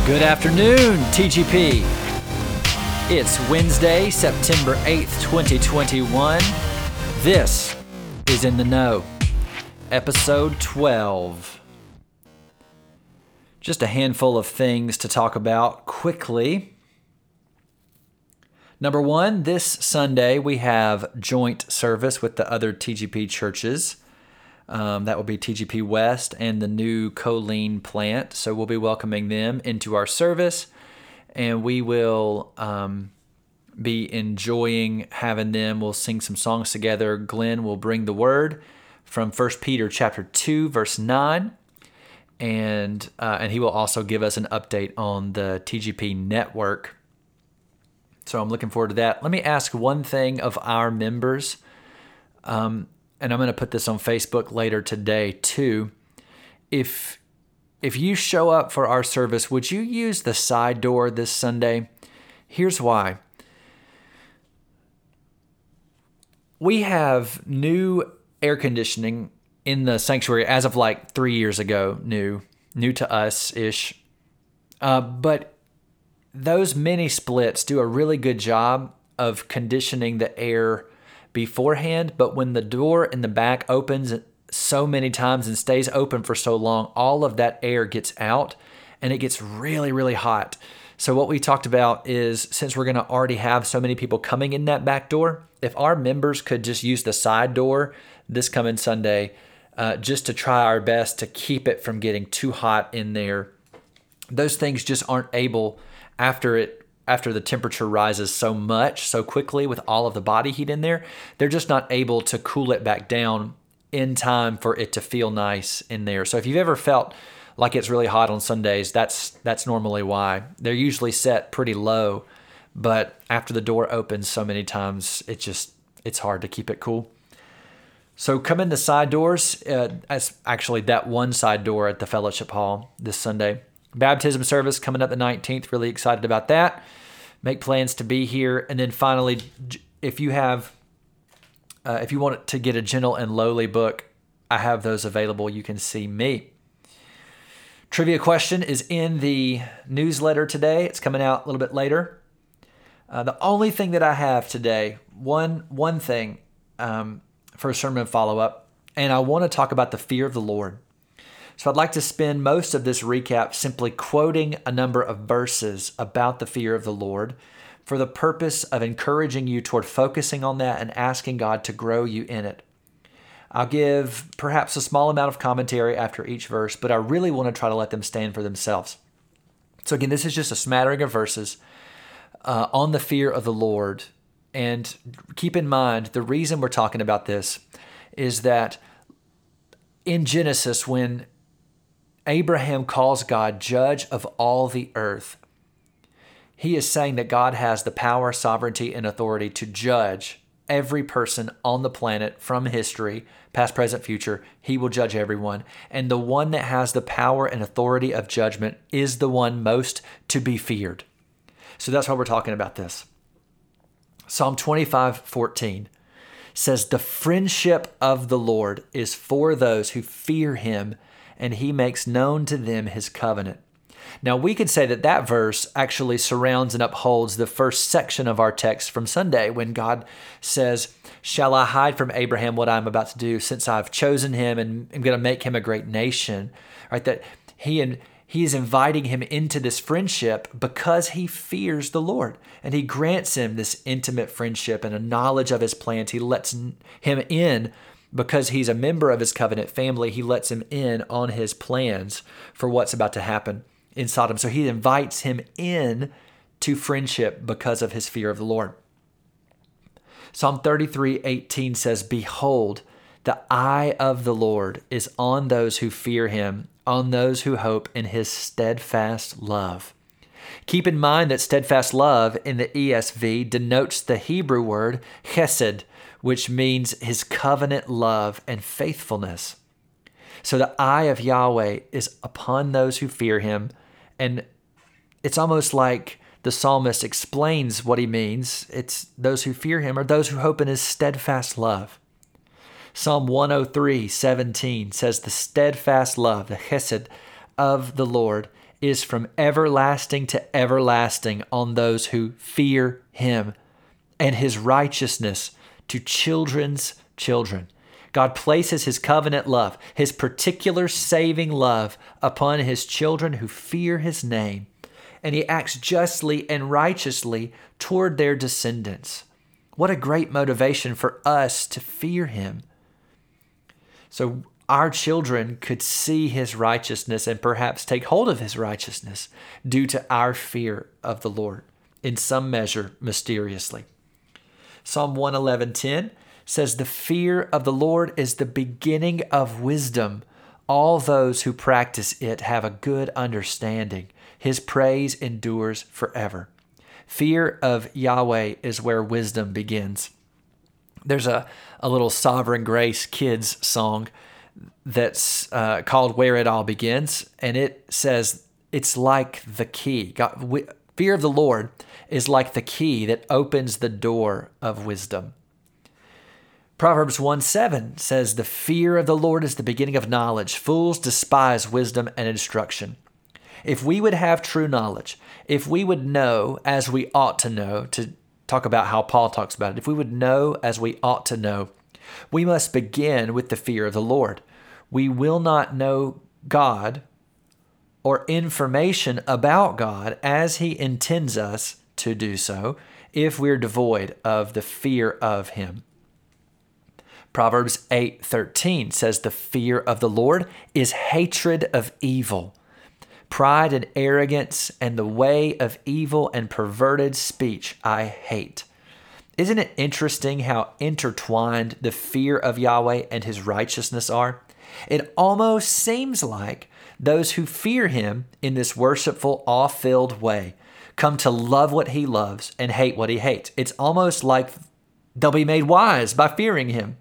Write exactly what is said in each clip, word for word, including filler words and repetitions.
Good afternoon, T G P. It's Wednesday, September eighth, twenty twenty-one. This is In the Know, episode twelve. Just a handful of things to talk about quickly. Number one, this Sunday we have joint service with the other T G P churches. Um, that will be T G P West and the new Colleen plant. So we'll be welcoming them into our service, and we will um, be enjoying having them. We'll sing some songs together. Glenn will bring the word from First Peter chapter two, verse nine, and uh, and he will also give us an update on the T G P network. So I'm looking forward to that. Let me ask one thing of our members. Um, And I'm going to put this on Facebook later today too. If if you show up for our service, would you use the side door this Sunday? Here's why. We have new air conditioning in the sanctuary as of like three years ago, new, new to us-ish. Uh, but those mini splits do a really good job of conditioning the air beforehand, but when the door in the back opens so many times and stays open for so long, all of that air gets out and it gets really, really hot. So what we talked about is, since we're going to already have so many people coming in that back door, if our members could just use the side door this coming Sunday, uh, just to try our best to keep it from getting too hot in there. Those things just aren't able, after it after the temperature rises so much, so quickly with all of the body heat in there, they're just not able to cool it back down in time for it to feel nice in there. So if you've ever felt like it's really hot on Sundays, that's that's normally why. They're usually set pretty low, but after the door opens so many times, it just, it's hard to keep it cool. So come in the side doors, uh, as actually that one side door at the fellowship hall this Sunday. Baptism service coming up the nineteenth. Really excited about that. Make plans to be here. And then finally, if you have, uh, if you want to get a gentle and lowly book, I have those available. You can see me. Trivia question is in the newsletter today. It's coming out a little bit later. Uh, the only thing that I have today, one one thing um, for a sermon follow-up, and I want to talk about the fear of the Lord. So I'd like to spend most of this recap simply quoting a number of verses about the fear of the Lord for the purpose of encouraging you toward focusing on that and asking God to grow you in it. I'll give perhaps a small amount of commentary after each verse, but I really want to try to let them stand for themselves. So again, this is just a smattering of verses uh, on the fear of the Lord. And keep in mind, the reason we're talking about this is that in Genesis, when Abraham calls God judge of all the earth, he is saying that God has the power, sovereignty, and authority to judge every person on the planet from history, past, present, future. He will judge everyone. And the one that has the power and authority of judgment is the one most to be feared. So that's why we're talking about this. Psalm twenty-five fourteen says, "The friendship of the Lord is for those who fear him, and he makes known to them his covenant." Now, we could say that that verse actually surrounds and upholds the first section of our text from Sunday, when God says, "Shall I hide from Abraham what I'm about to do, since I've chosen him and I'm going to make him a great nation?" Right? That he and he is inviting him into this friendship because he fears the Lord, and he grants him this intimate friendship and a knowledge of his plans. He lets him in because he's a member of his covenant family. He lets him in on his plans for what's about to happen in Sodom. So he invites him in to friendship because of his fear of the Lord. Psalm thirty-three eighteen says, "Behold, the eye of the Lord is on those who fear him, on those who hope in his steadfast love." Keep in mind that steadfast love in the E S V denotes the Hebrew word chesed, which means his covenant love and faithfulness. So the eye of Yahweh is upon those who fear him. And it's almost like the psalmist explains what he means. It's those who fear him are those who hope in his steadfast love. Psalm one oh three seventeen says, "The steadfast love, the chesed of the Lord is from everlasting to everlasting on those who fear him, and his righteousness to children's children. God places his covenant love, his particular saving love, upon his children who fear his name, and he acts justly and righteously toward their descendants. What a great motivation for us to fear him. So our children could see his righteousness and perhaps take hold of his righteousness due to our fear of the Lord, in some measure, mysteriously. Psalm one eleven ten says, "The fear of the Lord is the beginning of wisdom. All those who practice it have a good understanding. His praise endures forever." Fear of Yahweh is where wisdom begins. There's a, a little Sovereign Grace kids song that's uh, called "Where It All Begins," and it says it's like the key. God, w- fear of the Lord is like the key that opens the door of wisdom. Proverbs one seven says, "The fear of the Lord is the beginning of knowledge. Fools despise wisdom and instruction." If we would have true knowledge, if we would know as we ought to know, to talk about how Paul talks about it, if we would know as we ought to know, we must begin with the fear of the Lord. We will not know God or information about God as he intends us to do so if we're devoid of the fear of him. Proverbs eight thirteen says, "The fear of the Lord is hatred of evil. Pride and arrogance and the way of evil and perverted speech I hate." Isn't it interesting how intertwined the fear of Yahweh and his righteousness are? It almost seems like those who fear him in this worshipful, awe-filled way come to love what he loves and hate what he hates. It's almost like they'll be made wise by fearing him.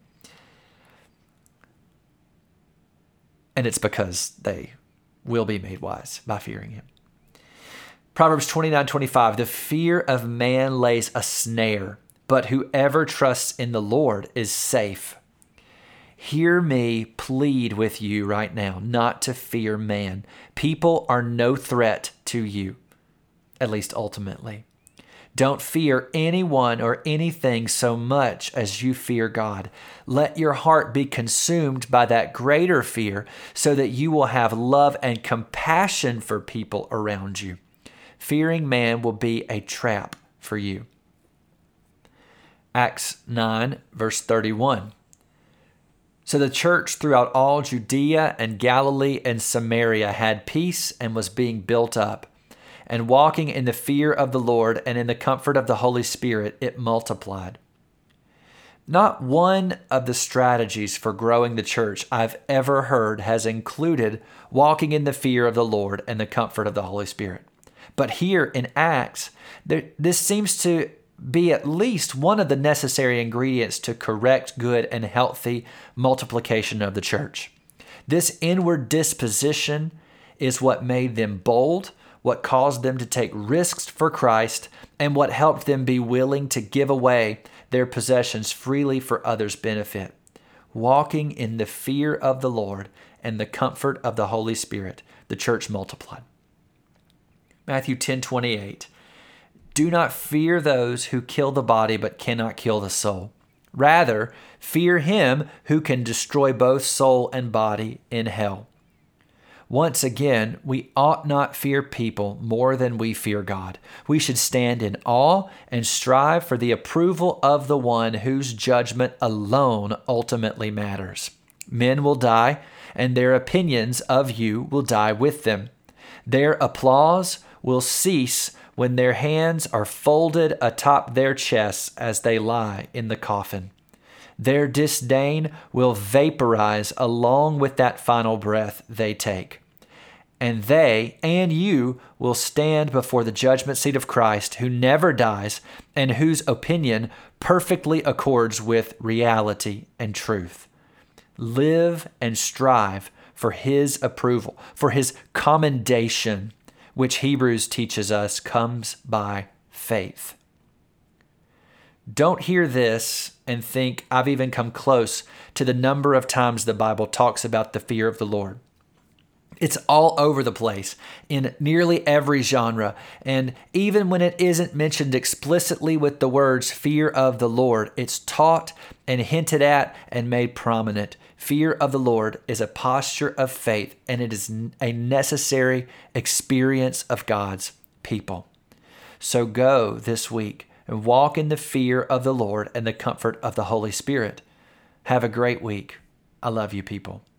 And it's because they will be made wise by fearing him. Proverbs twenty-nine twenty-five, "The fear of man lays a snare, but whoever trusts in the Lord is safe." Hear me plead with you right now not to fear man. People are no threat to you, at least ultimately. Don't fear anyone or anything so much as you fear God. Let your heart be consumed by that greater fear so that you will have love and compassion for people around you. Fearing man will be a trap for you. Acts nine, verse thirty-one. "So the church throughout all Judea and Galilee and Samaria had peace and was being built up. And walking in the fear of the Lord and in the comfort of the Holy Spirit, it multiplied." Not one of the strategies for growing the church I've ever heard has included walking in the fear of the Lord and the comfort of the Holy Spirit. But here in Acts, there, this seems to be at least one of the necessary ingredients to correct, good, and healthy multiplication of the church. This inward disposition is what made them bold, what caused them to take risks for Christ, and what helped them be willing to give away their possessions freely for others' benefit. Walking in the fear of the Lord and the comfort of the Holy Spirit, the church multiplied. Matthew ten twenty-eight. "Do not fear those who kill the body but cannot kill the soul. Rather, fear him who can destroy both soul and body in hell." Once again, we ought not fear people more than we fear God. We should stand in awe and strive for the approval of the one whose judgment alone ultimately matters. Men will die, and their opinions of you will die with them. Their applause will cease when their hands are folded atop their chests as they lie in the coffin. Their disdain will vaporize along with that final breath they take. And they and you will stand before the judgment seat of Christ, who never dies and whose opinion perfectly accords with reality and truth. Live and strive for his approval, for his commendation, which Hebrews teaches us comes by faith. Don't hear this and think I've even come close to the number of times the Bible talks about the fear of the Lord. It's all over the place in nearly every genre. And even when it isn't mentioned explicitly with the words fear of the Lord, it's taught and hinted at and made prominent. Fear of the Lord is a posture of faith, and it is a necessary experience of God's people. So go this week and walk in the fear of the Lord and the comfort of the Holy Spirit. Have a great week. I love you, people.